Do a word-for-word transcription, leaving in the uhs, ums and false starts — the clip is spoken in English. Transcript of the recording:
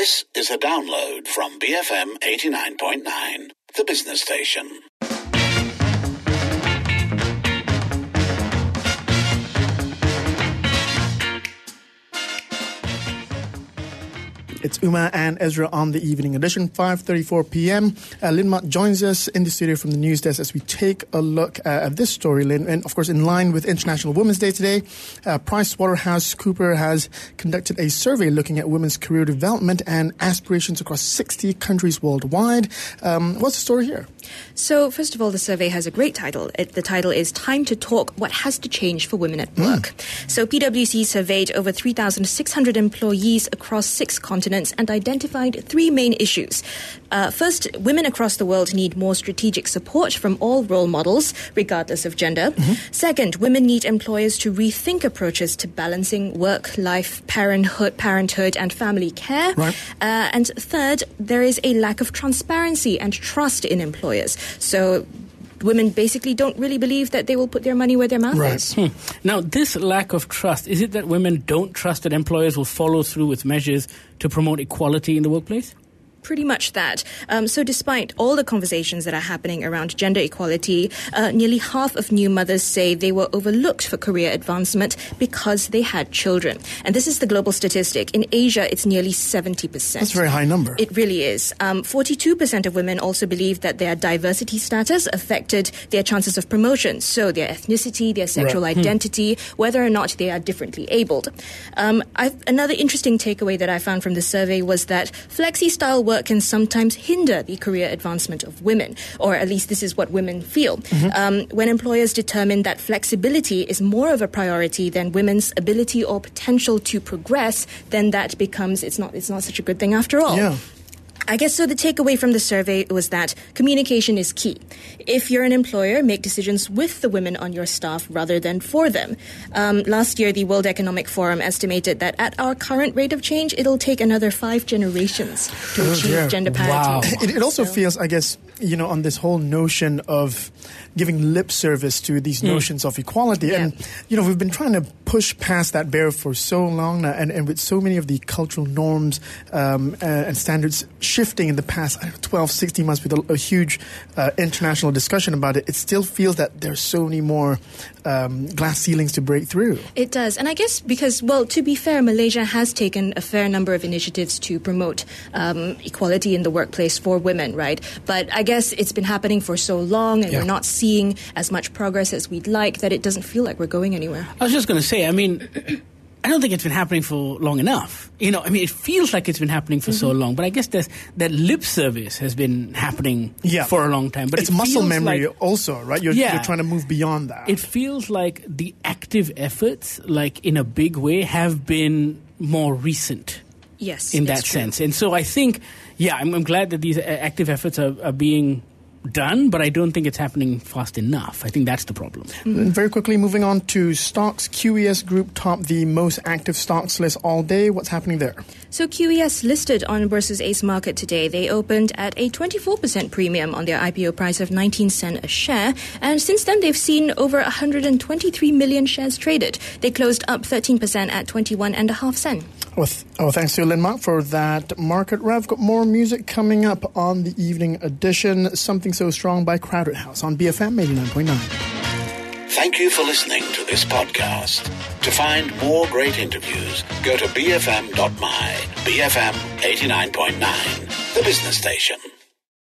This is a download from B F M eighty-nine point nine, the business station. It's Uma and Ezra on the evening edition, five thirty-four p.m. Uh, Lynn Mott joins us in the studio from the news desk as we take a look uh, at this story, Lynn. And, of course, in line with International Women's Day today, uh, PricewaterhouseCoopers has conducted a survey looking at women's career development and aspirations across sixty countries worldwide. Um, what's the story here? So, first of all, the survey has a great title. It, the title is Time to Talk, What Has to Change for Women at Work. Mm. So, PwC surveyed over three thousand six hundred employees across six continents and identified three main issues. Uh, first, women across the world need more strategic support from all role models, regardless of gender. Mm-hmm. Second, women need employers to rethink approaches to balancing work, life, parenthood, parenthood and family care. Right. Uh, and third, there is a lack of transparency and trust in employers. So women basically don't really believe that they will put their money where their mouth right. is. Hmm. Now, this lack of trust, is it that women don't trust that employers will follow through with measures to promote equality in the workplace? Pretty much that. Um, so despite all the conversations that are happening around gender equality, uh, nearly half of new mothers say they were overlooked for career advancement because they had children. And this is the global statistic. In Asia, it's nearly seventy percent. That's a very high number. It really is. Um, forty-two percent of women also believe that their diversity status affected their chances of promotion. So their ethnicity, their sexual right. identity, hmm. whether or not they are differently abled. Um, I've, another interesting takeaway that I found from the survey was that flexi-style work can sometimes hinder the career advancement of women, or at least this is what women feel. Mm-hmm. Um, when employers determine that flexibility is more of a priority than women's ability or potential to progress, then that becomes, it's not, it's not such a good thing after all. Yeah. I guess so the takeaway from the survey was that communication is key. If you're an employer, make decisions with the women on your staff rather than for them. Um, last year, the World Economic Forum estimated that at our current rate of change, it'll take another five generations to oh, achieve yeah. gender parity. Wow. It, it also so. feels, I guess, you know, on this whole notion of giving lip service to these mm. notions of equality. Yeah. And, you know, we've been trying to push past that barrier for so long now, and, and with so many of the cultural norms um, uh, and standards shifting in the past twelve, sixteen months with a, a huge uh, international discussion about it, it still feels that there's so many more um, glass ceilings to break through. It does. And I guess because, well, to be fair, Malaysia has taken a fair number of initiatives to promote um, equality in the workplace for women, right? But I guess it's been happening for so long and yeah. we're not seeing as much progress as we'd like that it doesn't feel like we're going anywhere. I was just going to say, I mean, I don't think it's been happening for long enough. You know, I mean, it feels like it's been happening for mm-hmm. so long, but I guess there's, that lip service has been happening yeah. for a long time. But it's it muscle feels memory like, also, right? You're, yeah, you're trying to move beyond that. It feels like the active efforts, like in a big way, have been more recent. Yes, in that true. sense. And so I think, yeah, I'm, I'm glad that these active efforts are, are being done, but I don't think it's happening fast enough. I think that's the problem. Mm-hmm. Very quickly, moving on to stocks. Q E S Group topped the most active stocks list all day. What's happening there? So Q E S listed on Bursa's Ace Market today. They opened at a twenty-four percent premium on their I P O price of nineteen cents a share. And since then, they've seen over one hundred twenty-three million shares traded. They closed up thirteen percent at twenty-one point five cents. Well, th- oh, thanks to Lynn Mott for that market rev. Got more music coming up on the evening edition. Something So Strong by Crowded House on B F M eighty-nine point nine. Thank you for listening to this podcast. To find more great interviews, go to b f m dot m y. B F M eighty-nine point nine, the business station.